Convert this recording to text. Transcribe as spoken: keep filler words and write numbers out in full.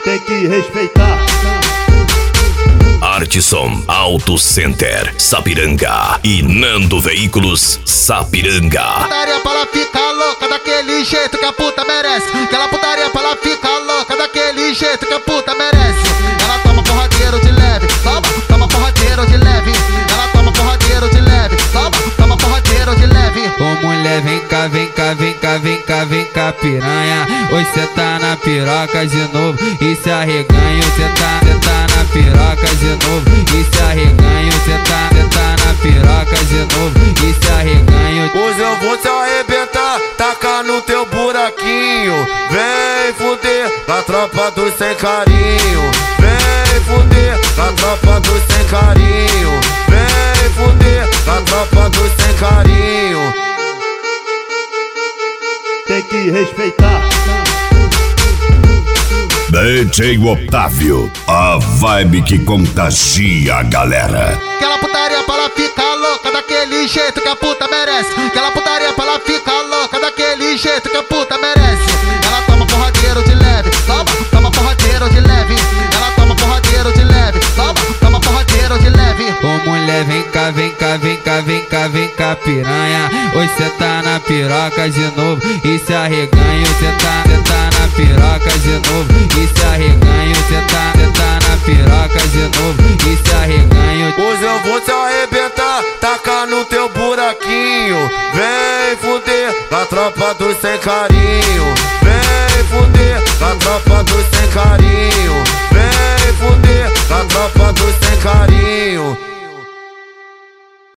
tem que respeitar. Artisson Auto Center, Sapiranga e Nando Veículos, Sapiranga. Putaria pra ela ficar louca daquele jeito que a puta merece. Aquela putaria pra ela ficar louca daquele jeito que a puta merece. Ela toma porradeiro de leve, toma, toma porradeiro de leve. Ela toma porradeiro de leve, toma, toma porradeiro de leve. Ô mulher, vem cá, vem cá, vem cá, vem cá, vem cá, piranha. Hoje cê tá na piroca de novo e se arreganha. Cê tá, cê tá na piroca de novo e se arreganha. Cê tá, cê tá na piroca de novo e se arreganha. Hoje eu vou te arrebentar, tacar no teu buraquinho. Vem fuder, a tropa dos sem carinho. Vem fuder, a tropa dos sem carinho. Vem fuder, a tropa dos sem carinho. Tem que respeitar. D J Otávio, a vibe que contagia a galera. Aquela putaria pra ela ficar louca daquele jeito que a puta merece. Aquela putaria pra ela ficar louca daquele jeito que a puta merece. Ela toma porradeiro de leve, toma, toma porradeiro de leve. Ela toma porradeiro de leve, toma, toma porradeiro de leve. Ô mulher, vem cá, vem cá, vem cá, vem cá, vem cá, piranha. Hoje cê tá na piroca de novo e se arreganha. Cê tá, cê tá na piroca de novo e se arreganha. Cê tá, cê tá na piroca de novo e se arreganha. Hoje eu vou te arrebentar, tacar no teu buraquinho. Vem fuder, a tropa dos sem carinho. Vem fuder, a tropa dos sem carinho. Vem fuder, a tropa dos sem carinho.